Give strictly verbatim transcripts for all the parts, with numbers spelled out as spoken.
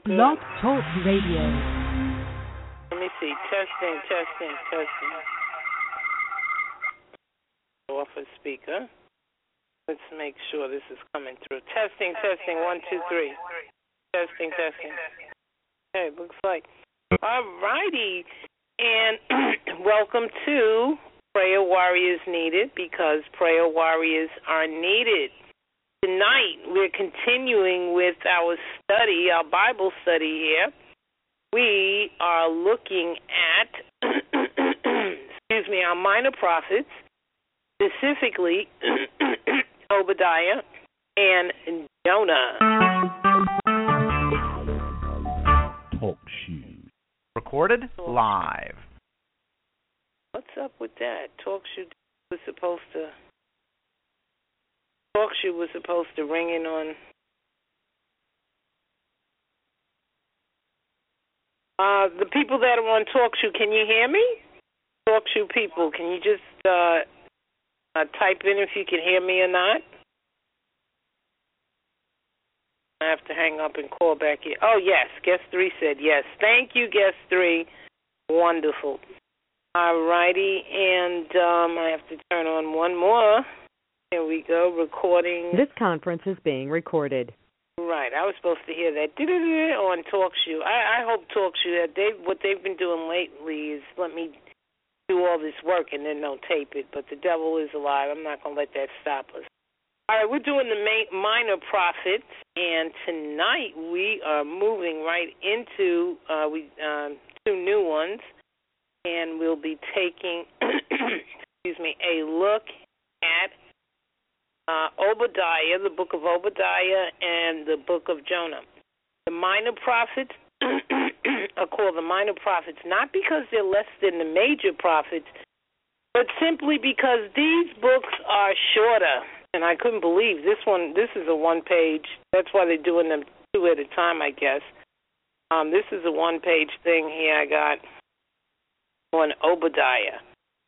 Blog Talk Radio. Let me see. Testing, testing, testing. Off a speaker. Let's make sure this is coming through. Testing, testing. One, two, three. Testing, testing. Okay, looks like. All righty. And welcome to Prayer Warriors Needed, because prayer warriors are needed. Tonight, we're continuing with our study, our Bible study here. We are looking at, excuse me, our minor prophets, specifically Obadiah and Jonah. Talk shoes. Recorded live. What's up with that? Talk shoe was supposed to... Talk shoe was supposed to ring in on. Uh, the people that are on Talk shoe, can you hear me? Talk shoe people, can you just uh, uh, type in if you can hear me or not? I have to hang up and call back here. Oh, yes, guest three said yes. Thank you, guest three. Wonderful. All righty, and um, I have to turn on one more. Here we go, recording. This conference is being recorded. Right, I was supposed to hear that on TalkShoe. I, I hope TalkShoe, that they, what they've been doing lately is let me do all this work and then they'll tape it. But the devil is alive. I'm not going to let that stop us. All right, we're doing the main, minor prophets, and tonight we are moving right into uh, we um, two new ones, and we'll be taking, excuse me, a look at Uh, Obadiah, the book of Obadiah, and the book of Jonah. The minor prophets are called the minor prophets not because they're less than the major prophets, but simply because these books are shorter. And I couldn't believe this one. This is a one-page. That's why they're doing them two at a time, I guess. Um, this is a one-page thing here I got on Obadiah.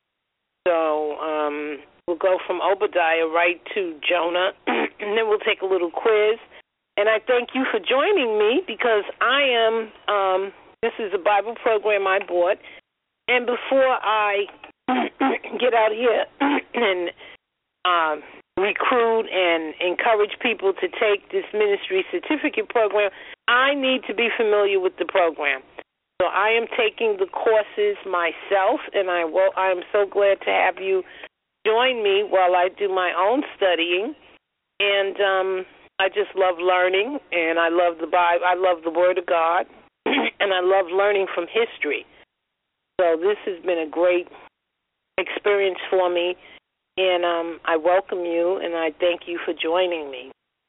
So, um... we'll go from Obadiah right to Jonah, and then we'll take a little quiz. And I thank you for joining me because I am, um, this is a Bible program I bought. And before I get out here and um, recruit and encourage people to take this ministry certificate program, I need to be familiar with the program. So I am taking the courses myself, and I will, I am so glad to have you join me while I do my own studying, and um, I just love learning, and I love the Bible, I love the Word of God, and I love learning from history. So this has been a great experience for me, and um, I welcome you, and I thank you for joining me.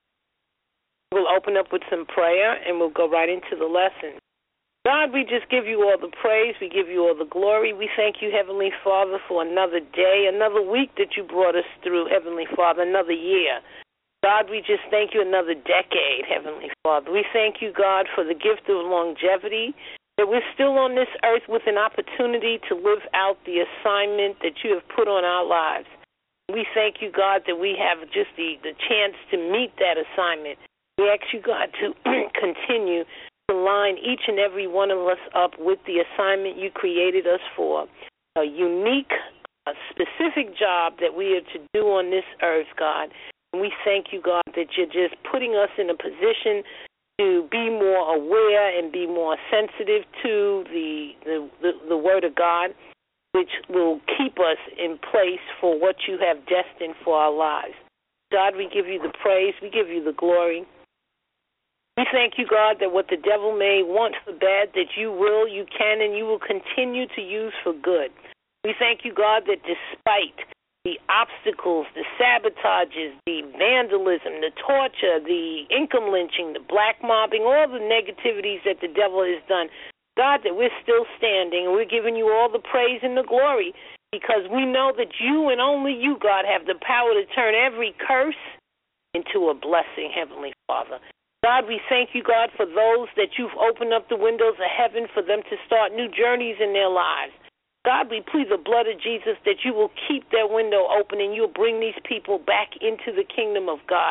We'll open up with some prayer, and we'll go right into the lesson. God, we just give you all the praise. We give you all the glory. We thank you, Heavenly Father, for another day, another week that you brought us through, Heavenly Father, another year. God, we just thank you another decade, Heavenly Father. We thank you, God, for the gift of longevity, that we're still on this earth with an opportunity to live out the assignment that you have put on our lives. We thank you, God, that we have just the, the chance to meet that assignment. We ask you, God, to continue to line each and every one of us up with the assignment you created us for, a unique, a specific job that we are to do on this earth, God. And we thank you, God, that you're just putting us in a position to be more aware and be more sensitive to the, the, the, the Word of God, which will keep us in place for what you have destined for our lives. God, we give you the praise. We give you the glory. We thank you, God, that what the devil may want for bad, that you will, you can, and you will continue to use for good. We thank you, God, that despite the obstacles, the sabotages, the vandalism, the torture, the income lynching, the black mobbing, all the negativities that the devil has done, God, that we're still standing, and we're giving you all the praise and the glory because we know that you and only you, God, have the power to turn every curse into a blessing, Heavenly Father. God, we thank you, God, for those that you've opened up the windows of heaven for them to start new journeys in their lives. God, we plead the blood of Jesus that you will keep that window open and you'll bring these people back into the kingdom of God.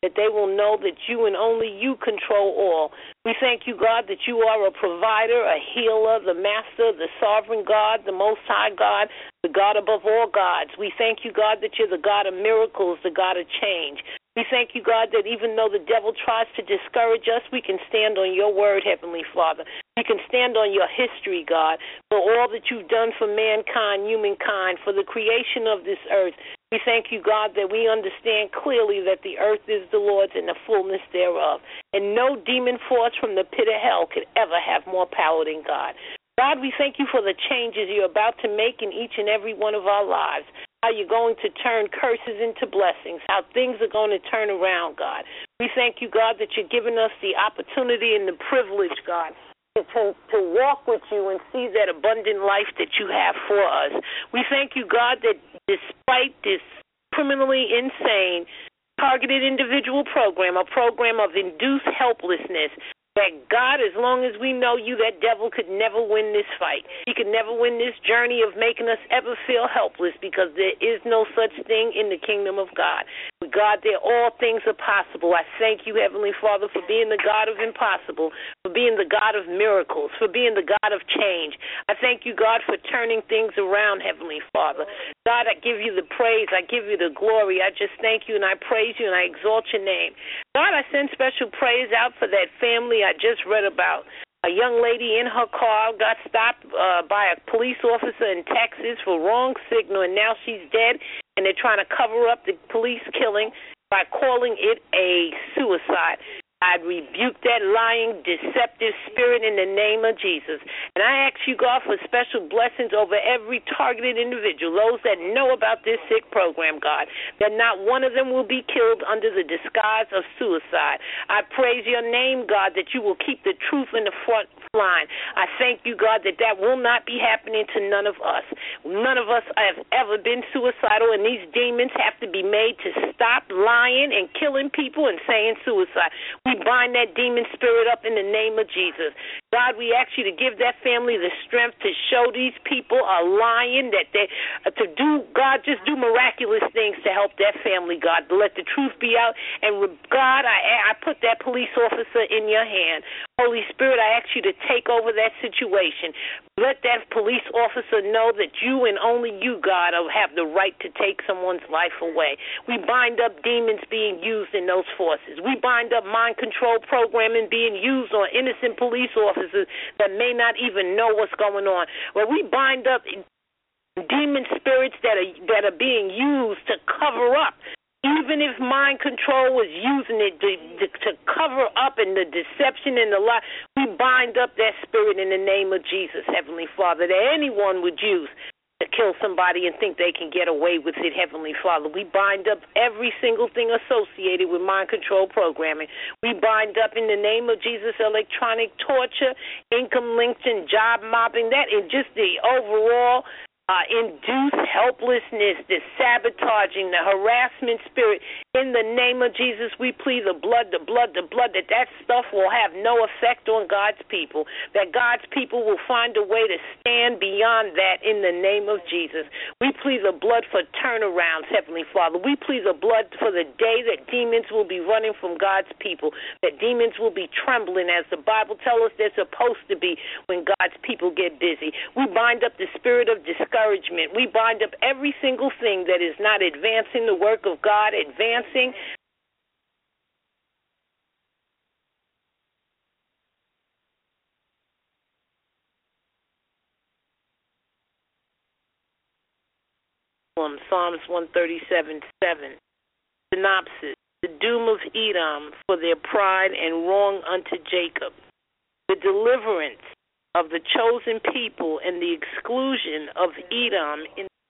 that they will know that you and only you control all. We thank you, God, that you are a provider, a healer, the master, the sovereign God, the most high God, the God above all gods. We thank you, God, that you're the God of miracles, the God of change. We thank you, God, that even though the devil tries to discourage us, we can stand on your word, Heavenly Father. We can stand on your history, God, for all that you've done for mankind, humankind, for the creation of this earth. We thank you, God, that we understand clearly that the earth is the Lord's and the fullness thereof, and no demon force from the pit of hell could ever have more power than God. God, we thank you for the changes you're about to make in each and every one of our lives, how you're going to turn curses into blessings, how things are going to turn around, God. We thank you, God, that you're giving us the opportunity and the privilege, God, To, to walk with you and see that abundant life that you have for us. We thank you, God, that despite this criminally insane, targeted individual program, a program of induced helplessness, that God, as long as we know you, that devil could never win this fight. He could never win this journey of making us ever feel helpless, because there is no such thing in the kingdom of God. With God, there all things are possible. I thank you, Heavenly Father, for being the God of impossible, for being the God of miracles, for being the God of change. I thank you, God, for turning things around, Heavenly Father. God, I give you the praise. I give you the glory. I just thank you and I praise you and I exalt your name. God, I send special praise out for that family I just read about. A young lady in her car got stopped uh, by a police officer in Texas for wrong signal, and now she's dead, and they're trying to cover up the police killing by calling it a suicide. I rebuke that lying, deceptive spirit in the name of Jesus. And I ask you, God, for special blessings over every targeted individual, those that know about this sick program, God, that not one of them will be killed under the disguise of suicide. I praise your name, God, that you will keep the truth in the front line. I thank you, God, that that will not be happening to none of us. None of us have ever been suicidal, and these demons have to be made to stop lying and killing people and saying suicide. We bind that demon spirit up in the name of Jesus. God, we ask you to give that family the strength to show these people are lying, that they uh, to do, God, just do miraculous things to help that family, God, to let the truth be out. And God, I, I put that police officer in your hand. Holy Spirit, I ask you to take over that situation. Let that police officer know that you and only you, God, have the right to take someone's life away. We bind up demons being used in those forces. We bind up mind control programming being used on innocent police officers that may not even know what's going on. Well, we bind up demon spirits that are that are being used to cover up. Even if mind control was using it to, to, to cover up in the deception and the lie, we bind up that spirit in the name of Jesus, Heavenly Father, that anyone would use to kill somebody and think they can get away with it, Heavenly Father. We bind up every single thing associated with mind control programming. We bind up in the name of Jesus electronic torture, income lynching, job mobbing, that is just the overall Uh, induced helplessness, the sabotaging, the harassment spirit. In the name of Jesus, we plead the blood, the blood, the blood, that that stuff will have no effect on God's people, that God's people will find a way to stand beyond that in the name of Jesus. We plead the blood for turnarounds, Heavenly Father. We plead the blood for the day that demons will be running from God's people, that demons will be trembling, as the Bible tells us they're supposed to be when God's people get busy. We bind up the spirit of discouragement. We bind up every single thing that is not advancing the work of God, advancing Psalms one thirty-seven seven. Synopsis: the doom of Edom for their pride and wrong unto Jacob. The deliverance of the chosen people and the exclusion of Edom in the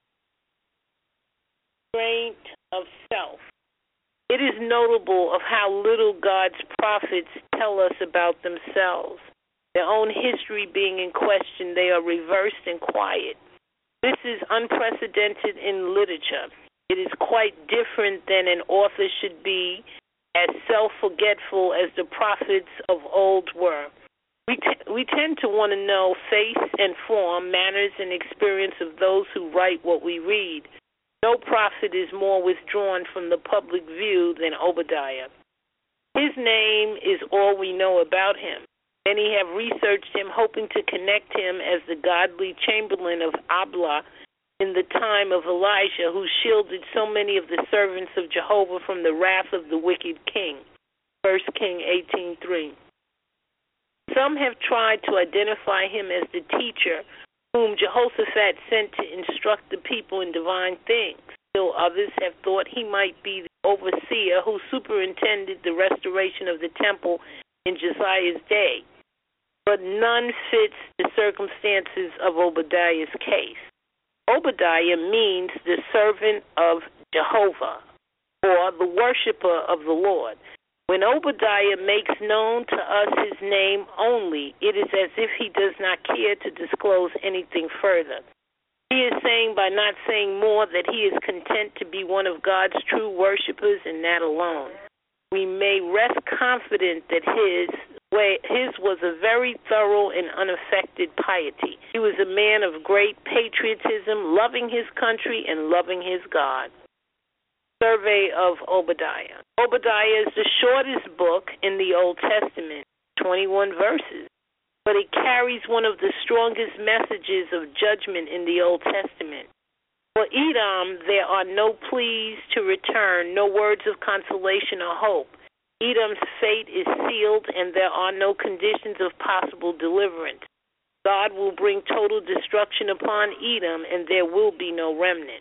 restraint of self. It is notable of how little God's prophets tell us about themselves. Their own history being in question, they are reversed and quiet. This is unprecedented in literature. It is quite different than an author should be, as self-forgetful as the prophets of old were. We, t- we tend to want to know face and form, manners and experience of those who write what we read. No prophet is more withdrawn from the public view than Obadiah. His name is all we know about him. Many have researched him, hoping to connect him as the godly chamberlain of Ablah in the time of Elijah, who shielded so many of the servants of Jehovah from the wrath of the wicked king. First Kings eighteen three. Some have tried to identify him as the teacher whom Jehoshaphat sent to instruct the people in divine things. Still others have thought he might be the overseer who superintended the restoration of the temple in Josiah's day. But none fits the circumstances of Obadiah's case. Obadiah means the servant of Jehovah, or the worshiper of the Lord. When Obadiah makes known to us his name only, it is as if he does not care to disclose anything further. He is saying by not saying more that he is content to be one of God's true worshipers and that alone. We may rest confident that his way, his was a very thorough and unaffected piety. He was a man of great patriotism, loving his country and loving his God. Survey of Obadiah. Obadiah is the shortest book in the Old Testament, twenty-one verses, but it carries one of the strongest messages of judgment in the Old Testament. For Edom, there are no pleas to return, no words of consolation or hope. Edom's fate is sealed, and there are no conditions of possible deliverance. God will bring total destruction upon Edom, and there will be no remnant.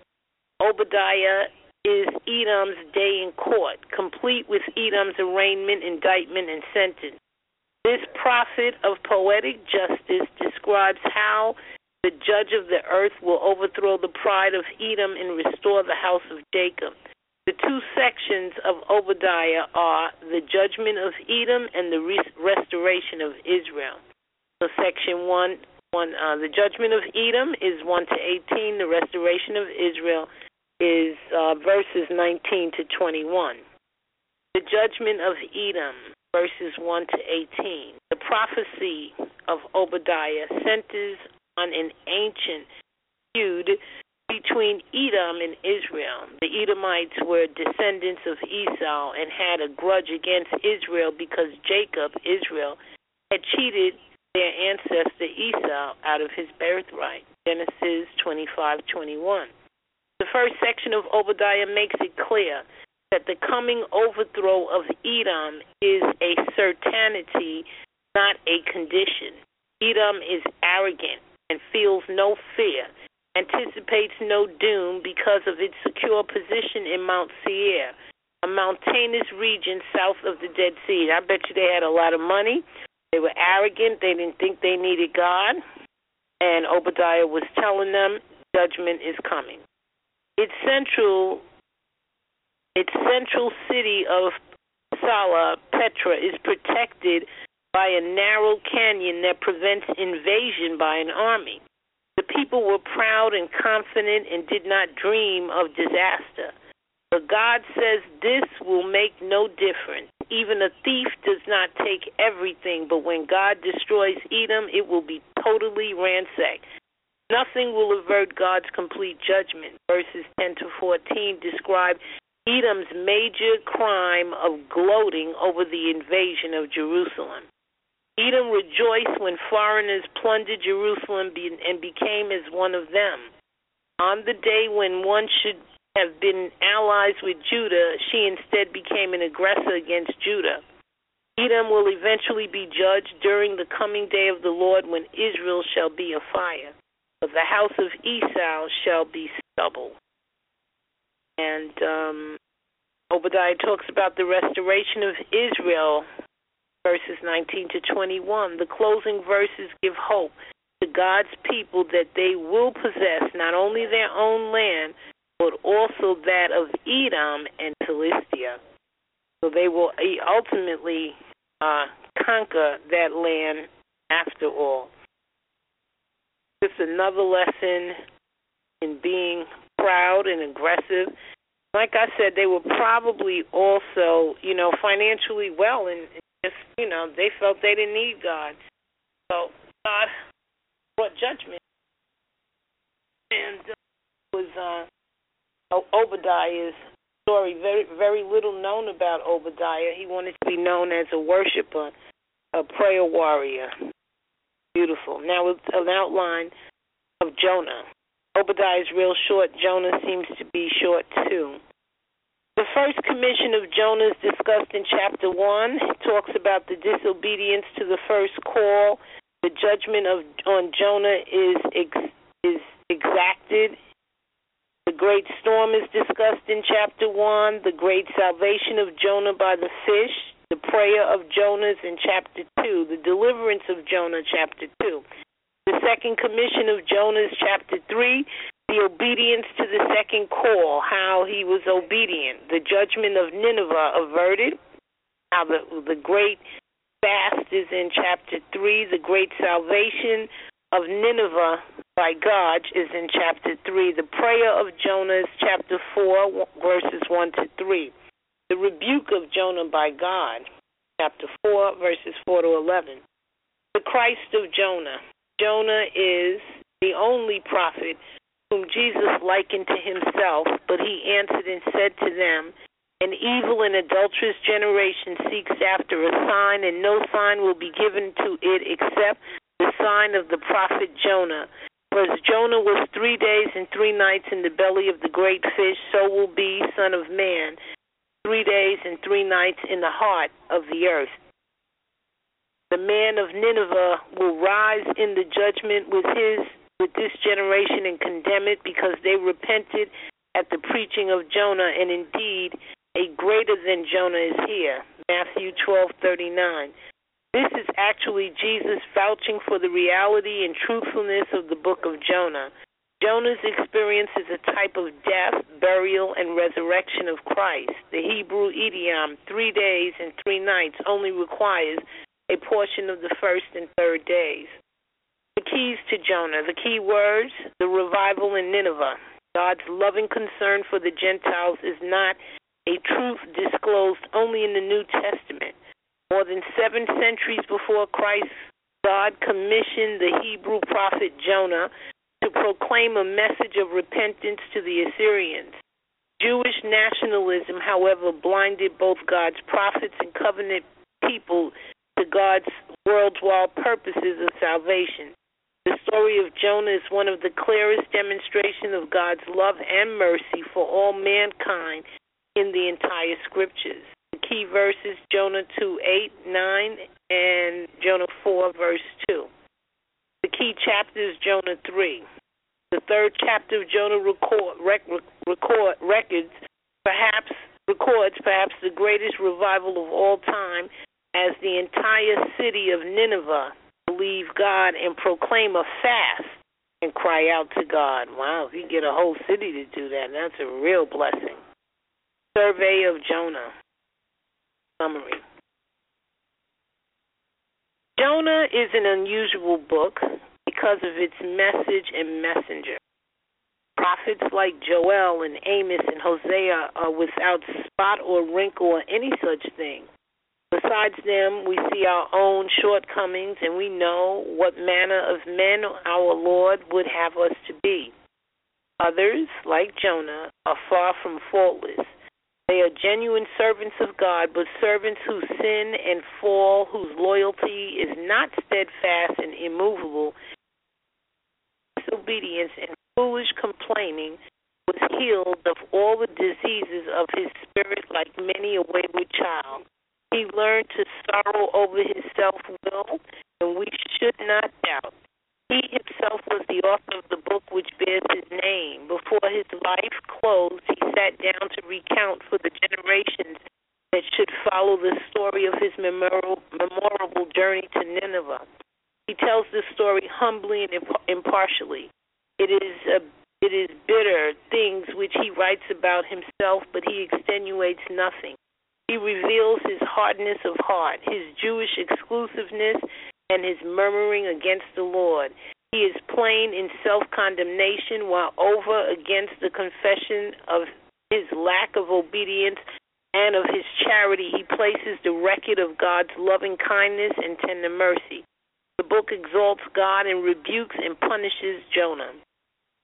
Obadiah is Edom's day in court, complete with Edom's arraignment, indictment, and sentence. This prophet of poetic justice describes how the judge of the earth will overthrow the pride of Edom and restore the house of Jacob. The two sections of Obadiah are the judgment of Edom and the restoration of Israel. So section one, one uh, the judgment of Edom is one to eighteen. The restoration of Israel is uh, verses nineteen to twenty-one. The judgment of Edom, verses one to eighteen. The prophecy of Obadiah centers on an ancient feud between Edom and Israel. The Edomites were descendants of Esau and had a grudge against Israel because Jacob, Israel, had cheated their ancestor Esau out of his birthright. Genesis twenty-five twenty-one. The first section of Obadiah makes it clear that the coming overthrow of Edom is a certainty, not a condition. Edom is arrogant and feels no fear, anticipates no doom because of its secure position in Mount Seir, a mountainous region south of the Dead Sea. I bet you they had a lot of money. They were arrogant. They didn't think they needed God. And Obadiah was telling them judgment is coming. Its central, its central city of Sala, Petra, is protected by a narrow canyon that prevents invasion by an army. The people were proud and confident and did not dream of disaster. But God says this will make no difference. Even a thief does not take everything, but when God destroys Edom, it will be totally ransacked. Nothing will avert God's complete judgment. Verses ten to fourteen describe Edom's major crime of gloating over the invasion of Jerusalem. Edom rejoiced when foreigners plundered Jerusalem and became as one of them. On the day when one should have been allies with Judah, she instead became an aggressor against Judah. Edom will eventually be judged during the coming day of the Lord, when Israel shall be a fire, but the house of Esau shall be stubble. And um, Obadiah talks about the restoration of Israel, verses nineteen to twenty-one. The closing verses give hope to God's people that they will possess not only their own land, but also that of Edom and Philistia. So they will ultimately uh, conquer that land after all. Just another lesson in being proud and aggressive. Like I said, they were probably also, you know, financially well, and just, you know, they felt they didn't need God. So God brought judgment, and uh, was uh, Obadiah's story. Very, very little known about Obadiah. He wanted to be known as a worshiper, a prayer warrior. Beautiful. Now it's an outline of Jonah. Obadiah is real short. Jonah seems to be short too. The first commission of Jonah is discussed in chapter one. It talks about the disobedience to the first call. The judgment of on Jonah is ex, is exacted. The great storm is discussed in chapter one. The great salvation of Jonah by the fish. The prayer of Jonah is in chapter two. The deliverance of Jonah, chapter two. The second commission of Jonah is chapter three. The obedience to the second call, how he was obedient. The judgment of Nineveh averted. How the, the great fast is in chapter three. The great salvation of Nineveh by God is in chapter three. The prayer of Jonah is chapter four, verses one to three. The rebuke of Jonah by God, chapter four, verses four to eleven. The Christ of Jonah. Jonah is the only prophet whom Jesus likened to himself, but he answered and said to them, an evil and adulterous generation seeks after a sign, and no sign will be given to it except the sign of the prophet Jonah. For as Jonah was three days and three nights in the belly of the great fish, so will be Son of Man, three days and three nights in the heart of the earth. The man of Nineveh will rise in the judgment with his with this generation and condemn it, because they repented at the preaching of Jonah, and indeed a greater than Jonah is here. Matthew twelve thirty-nine. This is actually Jesus vouching for the reality and truthfulness of the book of Jonah. Jonah's experience is a type of death, burial, and resurrection of Christ. The Hebrew idiom, three days and three nights, only requires a portion of the first and third days. The keys to Jonah, the key words, the revival in Nineveh. God's loving concern for the Gentiles is not a truth disclosed only in the New Testament. More than seven centuries before Christ, God commissioned the Hebrew prophet Jonah to proclaim a message of repentance to the Assyrians. Jewish nationalism, however, blinded both God's prophets and covenant people to God's worldwide purposes of salvation. The story of Jonah is one of the clearest demonstrations of God's love and mercy for all mankind in the entire scriptures. The key verses, Jonah two, eight, nine, and Jonah four, verse two. The key chapters, Jonah three. The third chapter of Jonah record, rec, record, records, perhaps, records perhaps the greatest revival of all time, as the entire city of Nineveh believe God and proclaim a fast and cry out to God. Wow, if you get a whole city to do that, that's a real blessing. Survey of Jonah. Summary. Jonah is an unusual book because of its message and messenger. Prophets like Joel and Amos and Hosea are without spot or wrinkle or any such thing. Besides them, we see our own shortcomings, and we know what manner of men our Lord would have us to be. Others, like Jonah, are far from faultless. They are genuine servants of God, but servants who sin and fall, whose loyalty is not steadfast and immovable. Disobedience and foolish complaining was healed of all the diseases of his spirit like many a wayward child. He learned to sorrow over his self-will, and we should not doubt. He himself was the author of the book which bears his name. Before his life closed, he sat down to recount for the generations that should follow the story of his memorable, memorable journey to Nineveh. He tells this story humbly and impartially. It is a, it is bitter things which he writes about himself, but he extenuates nothing. He reveals his hardness of heart, his Jewish exclusiveness, and his murmuring against the Lord. He is plain in self-condemnation, while over against the confession of his lack of obedience and of his charity, he places the record of God's loving kindness and tender mercy. The book exalts God and rebukes and punishes Jonah.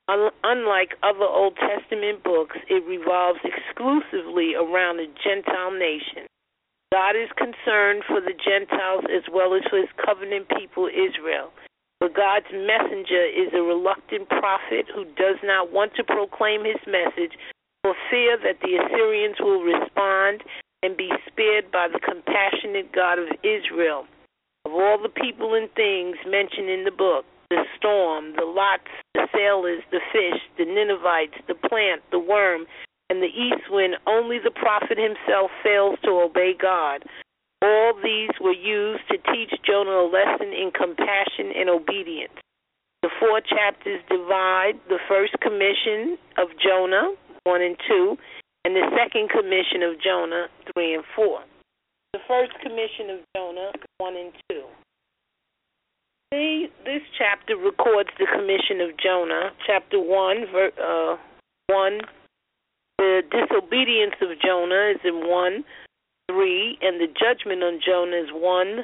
Unlike other Old Testament books, it revolves exclusively around the Gentile nation. God is concerned for the Gentiles as well as for his covenant people Israel. But God's messenger is a reluctant prophet who does not want to proclaim his message for fear that the Assyrians will respond and be spared by the compassionate God of Israel. Of all the people and things mentioned in the book, the storm, the lots, the sailors, the fish, the Ninevites, the plant, the worm, and the east wind, only the prophet himself fails to obey God. All these were used to teach Jonah a lesson in compassion and obedience. The four chapters divide the first commission of Jonah, one and two, and the second commission of Jonah, three and four. The first commission of Jonah, one and two. See, this chapter records the commission of Jonah. Chapter one, ver, uh, one. The disobedience of Jonah is in one, three, and the judgment on Jonah is one,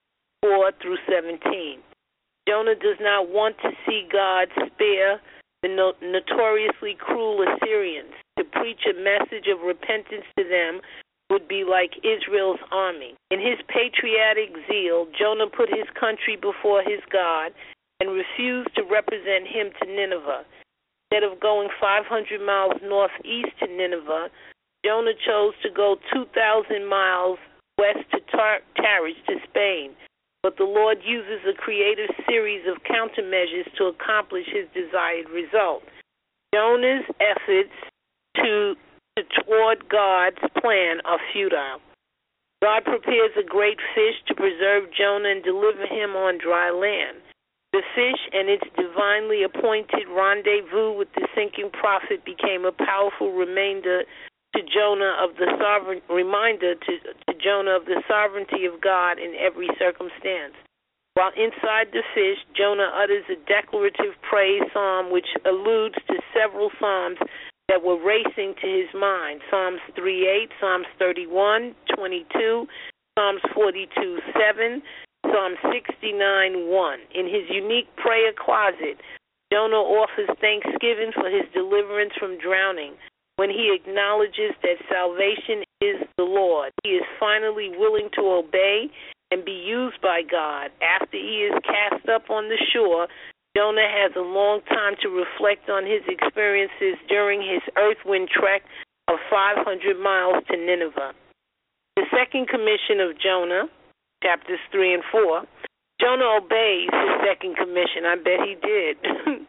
four through seventeen. Jonah does not want to see God spare the no- notoriously cruel Assyrians. To preach a message of repentance to them would be like Israel's army. In his patriotic zeal, Jonah put his country before his God and refused to represent him to Nineveh. Instead of going five hundred miles northeast to Nineveh, Jonah chose to go two thousand miles west to Tar- Taris to Spain. But the Lord uses a creative series of countermeasures to accomplish his desired result. Jonah's efforts to, to toward God's plan are futile. God prepares a great fish to preserve Jonah and deliver him on dry land. The fish and its divinely appointed rendezvous with the sinking prophet became a powerful reminder to Jonah of the sovereign reminder to, to Jonah of the sovereignty of God in every circumstance. While inside the fish, Jonah utters a declarative praise psalm which alludes to several psalms that were racing to his mind. Psalms three eight, Psalms thirty-one, twenty-two, Psalms forty-two seven, Psalm sixty-nine one. In his unique prayer closet, Jonah offers thanksgiving for his deliverance from drowning. When he acknowledges that salvation is the Lord, he is finally willing to obey and be used by God. After he is cast up on the shore, Jonah has a long time to reflect on his experiences during his earthwind trek of five hundred miles to Nineveh. The second commission of Jonah, chapters three and four, Jonah obeys his second commission. I bet he did.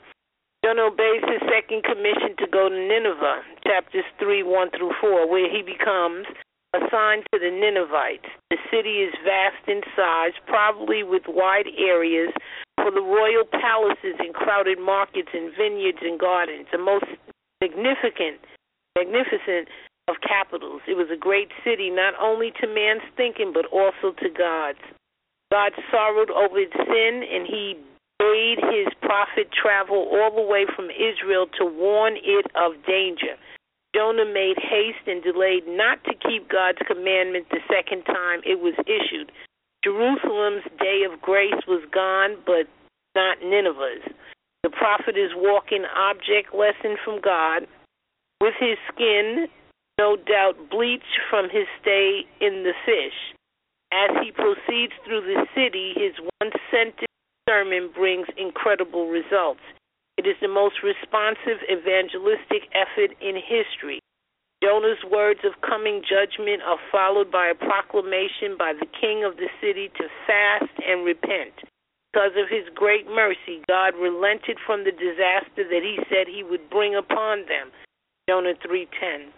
Jonah obeys his second commission to go to Nineveh, chapters three, one through four, where he becomes assigned to the Ninevites. The city is vast in size, probably with wide areas for the royal palaces and crowded markets and vineyards and gardens, the most significant, magnificent of capitals. It was a great city, not only to man's thinking, but also to God's. God sorrowed over its sin, and he bade his prophet travel all the way from Israel to warn it of danger. Jonah made haste and delayed not to keep God's commandment the second time it was issued. Jerusalem's day of grace was gone, but not Nineveh's. The prophet is walking object lesson from God, with his skin no doubt bleached from his stay in the fish. As he proceeds through the city, his one-sentence sermon brings incredible results. It is the most responsive evangelistic effort in history. Jonah's words of coming judgment are followed by a proclamation by the king of the city to fast and repent. Because of his great mercy, God relented from the disaster that he said he would bring upon them. Jonah three ten.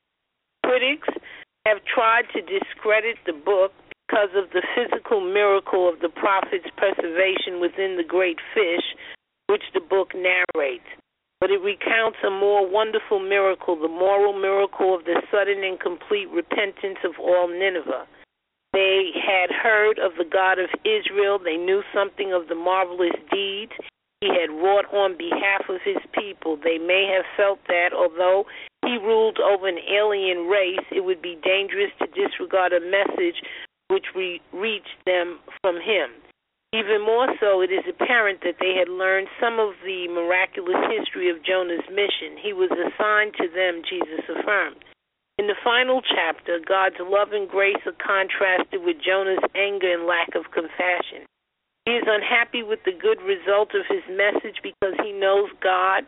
Critics have tried to discredit the book because of the physical miracle of the prophet's preservation within the great fish, which the book narrates. But it recounts a more wonderful miracle, the moral miracle of the sudden and complete repentance of all Nineveh. They had heard of the God of Israel. They knew something of the marvelous deeds he had wrought on behalf of his people. They may have felt that, although he ruled over an alien race, it would be dangerous to disregard a message which we reached them from him. Even more so, it is apparent that they had learned some of the miraculous history of Jonah's mission. He was assigned to them, Jesus affirmed. In the final chapter, God's love and grace are contrasted with Jonah's anger and lack of compassion. He is unhappy with the good result of his message because he knows God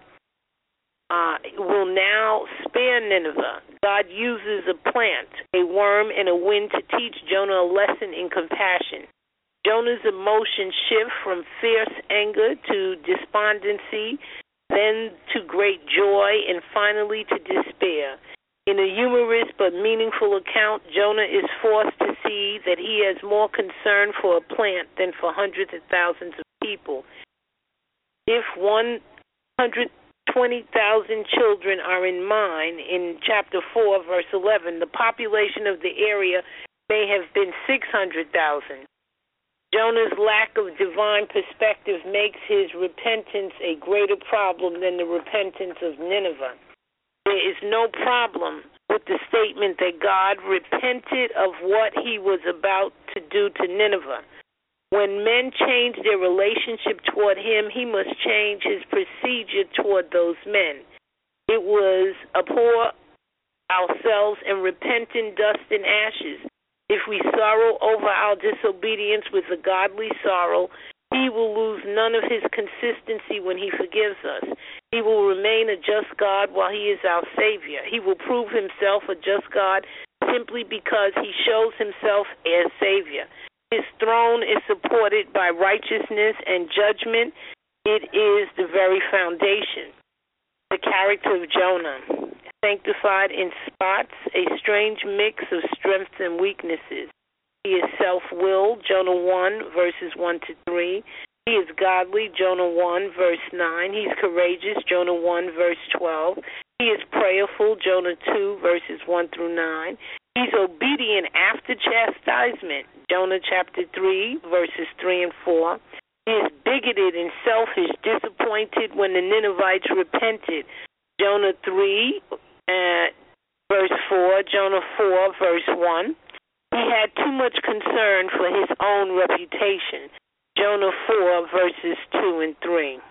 uh, will now spare Nineveh. God uses a plant, a worm, and a wind to teach Jonah a lesson in compassion. Jonah's emotions shift from fierce anger to despondency, then to great joy, and finally to despair. In a humorous but meaningful account, Jonah is forced to see that he has more concern for a plant than for hundreds of thousands of people. If one hundred twenty thousand children are in mind, in chapter four, verse eleven, the population of the area may have been six hundred thousand. Jonah's lack of divine perspective makes his repentance a greater problem than the repentance of Nineveh. There is no problem with the statement that God repented of what he was about to do to Nineveh. When men change their relationship toward him, he must change his procedure toward those men. It was abhor ourselves and repent in dust and ashes. If we sorrow over our disobedience with a godly sorrow, he will lose none of his consistency when he forgives us. He will remain a just God while he is our Savior. He will prove himself a just God simply because he shows himself as Savior. His throne is supported by righteousness and judgment. It is the very foundation. The character of Jonah, sanctified in spots, a strange mix of strengths and weaknesses. He is self-willed, Jonah one, verses one to three. He is godly, Jonah one, verse nine. He's courageous, Jonah one, verse twelve. He is prayerful, Jonah two, verses one through nine. He's obedient after chastisement, Jonah chapter three, verses three and four. He is bigoted and selfish, disappointed when the Ninevites repented, Jonah three, uh, verse four, Jonah four, verse one. He had too much concern for his own reputation, Jonah four, verses two and three.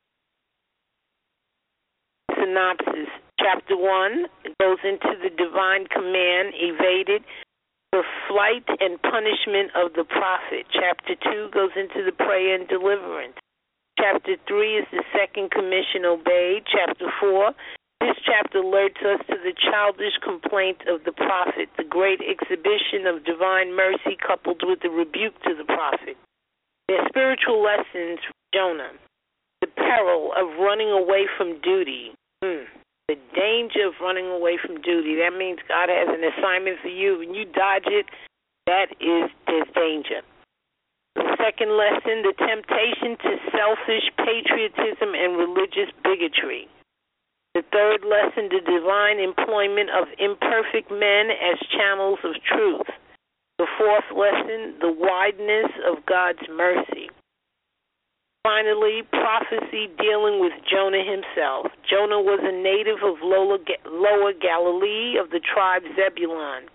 Synopsis. Chapter one goes into the divine command evaded, the flight and punishment of the prophet. Chapter two goes into the prayer and deliverance. Chapter three is the second commission obeyed. Chapter four, this chapter alerts us to the childish complaint of the prophet, the great exhibition of divine mercy coupled with the rebuke to the prophet. Their spiritual lessons from Jonah, the peril of running away from duty, hmm. the danger of running away from duty. That means God has an assignment for you, and you dodge it, that is there's danger. The second lesson, the temptation to selfish patriotism and religious bigotry. The third lesson, the divine employment of imperfect men as channels of truth. The fourth lesson, the wideness of God's mercy. Finally, prophecy dealing with Jonah himself. Jonah was a native of Lower Galilee of the tribe Zebulun.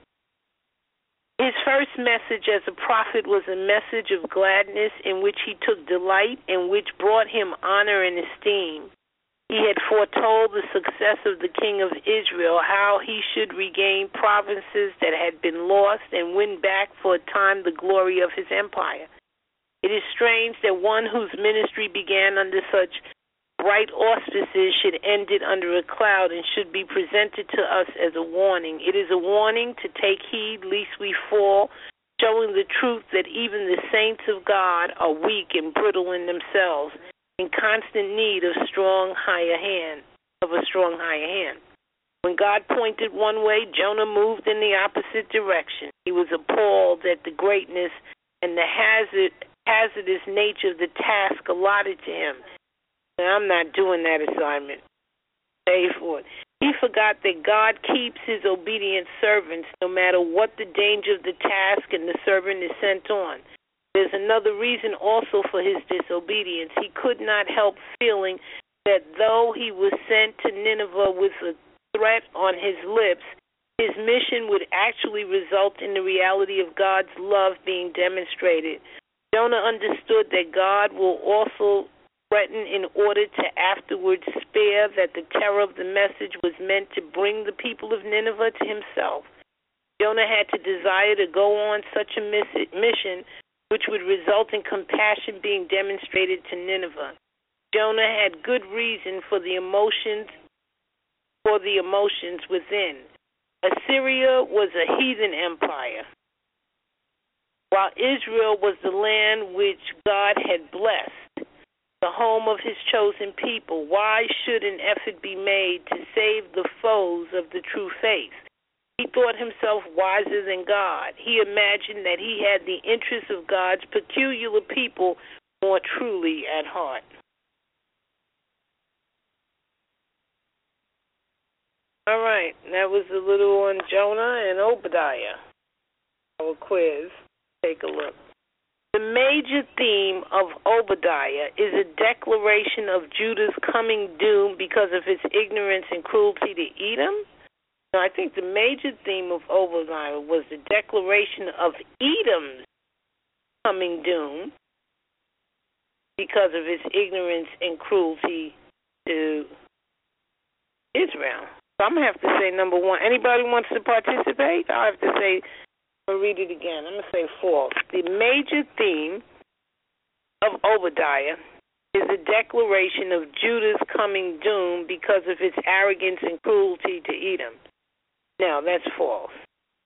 His first message as a prophet was a message of gladness in which he took delight and which brought him honor and esteem. He had foretold the success of the king of Israel, how he should regain provinces that had been lost and win back for a time the glory of his empire. It is strange that one whose ministry began under such bright auspices should end it under a cloud and should be presented to us as a warning. It is a warning to take heed lest we fall, showing the truth that even the saints of God are weak and brittle in themselves, in constant need of strong higher hand, of a strong higher hand. When God pointed one way, Jonah moved in the opposite direction. He was appalled at the greatness and the hazard, hazardous nature of the task allotted to him. Now, I'm not doing that assignment. Pay for it. He forgot that God keeps his obedient servants no matter what the danger of the task and the servant is sent on. There's another reason also for his disobedience. He could not help feeling that though he was sent to Nineveh with a threat on his lips, his mission would actually result in the reality of God's love being demonstrated. Jonah understood that God will also threaten in order to afterwards spare, that the terror of the message was meant to bring the people of Nineveh to himself. Jonah had to desire to go on such a mission, which would result in compassion being demonstrated to Nineveh. Jonah had good reason for the emotions for the emotions within. Assyria was a heathen empire, while Israel was the land which God had blessed, the home of his chosen people. Why should an effort be made to save the foes of the true faith? He thought himself wiser than God. He imagined that he had the interests of God's peculiar people more truly at heart. All right, that was a little on Jonah and Obadiah. Our quiz. Take a look. The major theme of Obadiah is a declaration of Judah's coming doom because of his ignorance and cruelty to Edom. Now, I think the major theme of Obadiah was the declaration of Edom's coming doom because of his ignorance and cruelty to Israel. So I'm going to have to say number one. Anybody wants to participate? I'll have to say, I'll read it again. I'm going to say false. The major theme of Obadiah is a declaration of Judah's coming doom because of its arrogance and cruelty to Edom. Now, that's false.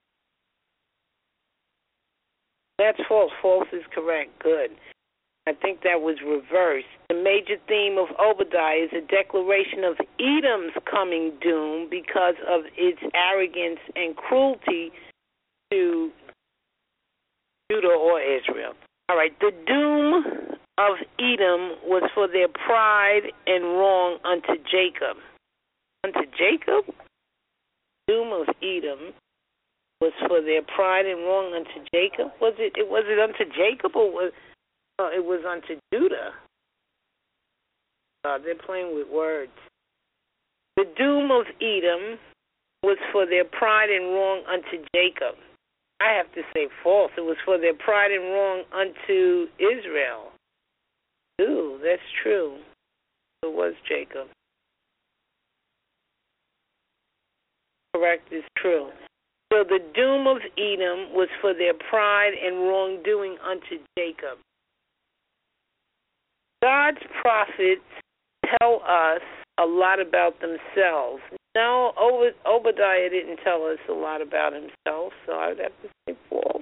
That's false. False is correct. Good. I think that was reversed. The major theme of Obadiah is a declaration of Edom's coming doom because of its arrogance and cruelty to Judah or Israel. All right, the doom of Edom was for their pride and wrong unto Jacob. Unto Jacob? Doom of Edom was for their pride and wrong unto Jacob. Was it? it was it unto Jacob or was uh, it was unto Judah? Uh, they're playing with words. The doom of Edom was for their pride and wrong unto Jacob. I have to say false. It was for their pride and wrong unto Israel. Ooh, that's true. It was Jacob. Correct is true. So the doom of Edom was for their pride and wrongdoing unto Jacob. God's prophets tell us a lot about themselves. No, Ob- Obadiah didn't tell us a lot about himself, so I would have to say false.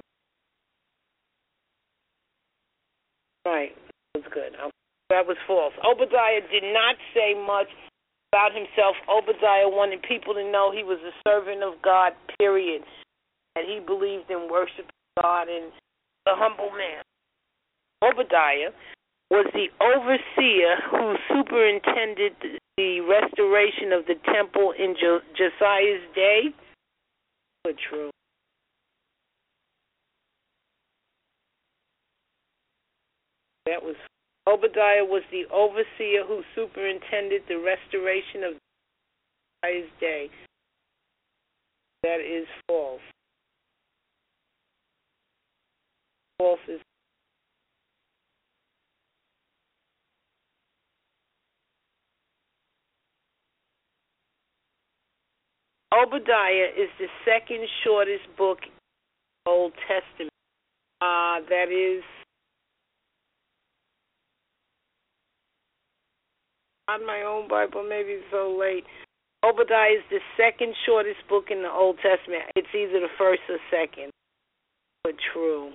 Right, that was good. That was false. Obadiah did not say much about himself. Obadiah wanted people to know he was a servant of God, period, that he believed in worshiping God and a humble man. Obadiah was the overseer who superintended the restoration of the temple in jo- Josiah's day. But true. That was Obadiah was the overseer who superintended the restoration of Josiah's day. That is false. False is Obadiah is the second shortest book in the Old Testament. Uh, that is not my own Bible, maybe it's so late. Obadiah is the second shortest book in the Old Testament. It's either the first or second. But true.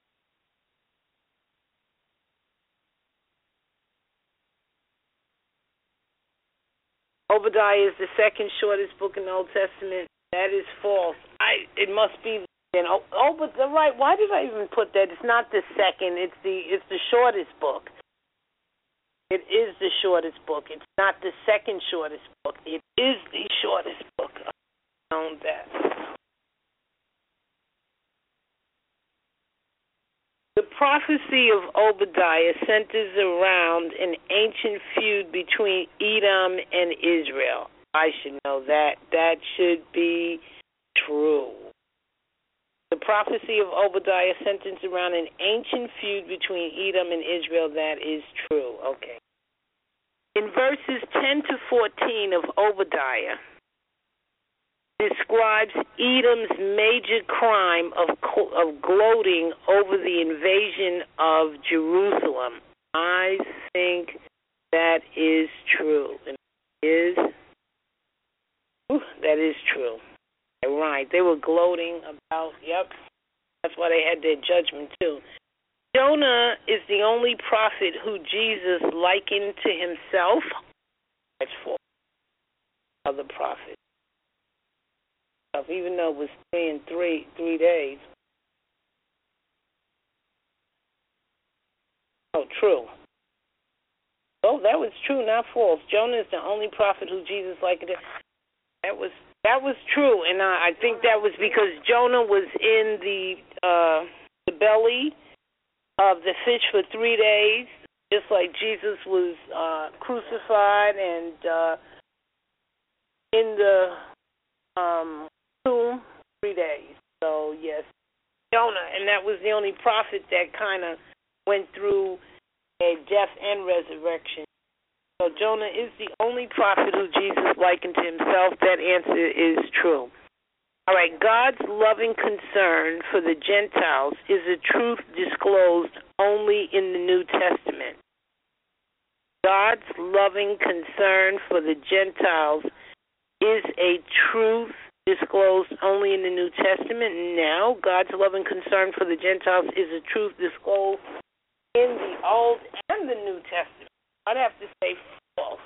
Obadiah is the second shortest book in the Old Testament. That is false. I. It must be. You know, oh, but the right. Why did I even put that? It's not the second. It's the. It's the shortest book. It is the shortest book. It's not the second shortest book. It is the shortest book. I know that. The prophecy of Obadiah centers around an ancient feud between Edom and Israel. I should know that. That should be true. The prophecy of Obadiah centers around an ancient feud between Edom and Israel. That is true. Okay. In verses ten to fourteen of Obadiah, describes Edom's major crime of of gloating over the invasion of Jerusalem. I think that is true. It is. Whew, that is true. Right. They were gloating about, yep. That's why they had their judgment too. Jonah is the only prophet who Jesus likened to himself. That's for other prophets. Even though it was three and three, three days. Oh, true. Oh, that was true, not false. Jonah is the only prophet who Jesus likened to. That was that was true, and I, I think that was because Jonah was in the uh, the belly of the fish for three days, just like Jesus was uh, crucified and uh, in the um, tomb three days. So yes, Jonah, and that was the only prophet that kind of went through a death and resurrection. So Jonah is the only prophet who Jesus likened to himself. That answer is true. All right, God's loving concern for the Gentiles is a truth disclosed only in the New Testament. God's loving concern for the Gentiles is a truth disclosed only in the New Testament. Now, God's loving concern for the Gentiles is a truth disclosed in the Old and the New Testament. I'd have to say false.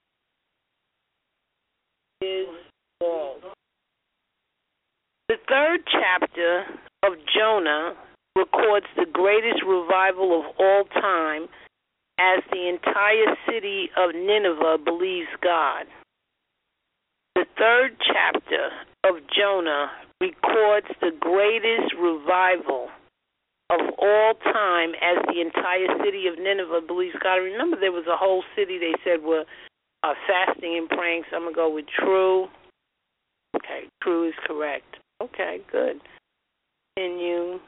Is false. The third chapter of Jonah records the greatest revival of all time as the entire city of Nineveh believes God. The third chapter of Jonah records the greatest revival of all time as the entire city of Nineveh believes God. Remember, there was a whole city they said were uh, fasting and praying, so I'm going to go with true. Okay, true is correct. Okay, good. Continue.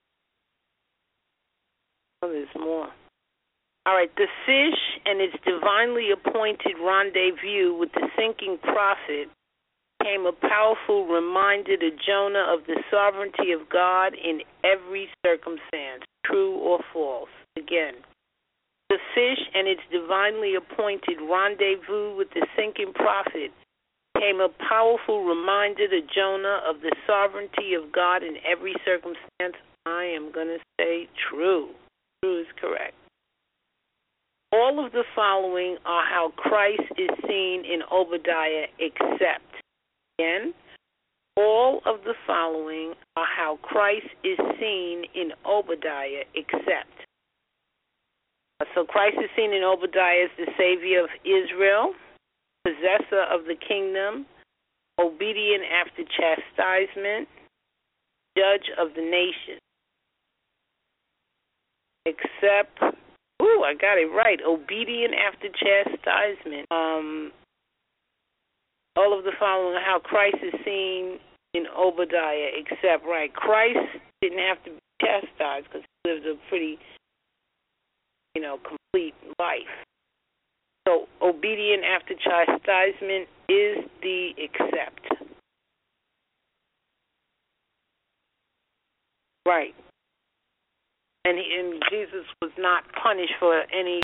Oh, there's more. All right, the fish and its divinely appointed rendezvous with the sinking prophet became a powerful reminder to Jonah of the sovereignty of God in every circumstance, true or false. Again, the fish and its divinely appointed rendezvous with the sinking prophet became a powerful reminder to Jonah of the sovereignty of God in every circumstance. I am going to say true. True is correct. All of the following are how Christ is seen in Obadiah except. Again, all of the following are how Christ is seen in Obadiah except. So Christ is seen in Obadiah as the Savior of Israel, possessor of the kingdom, obedient after chastisement, judge of the nation. Except, ooh, I got it right, obedient after chastisement. Um, all of the following are how Christ is seen in Obadiah, except, right, Christ didn't have to be chastised because he lived a pretty, you know, complete life. So obedient after chastisement is the except. Right. And, he, and Jesus was not punished for any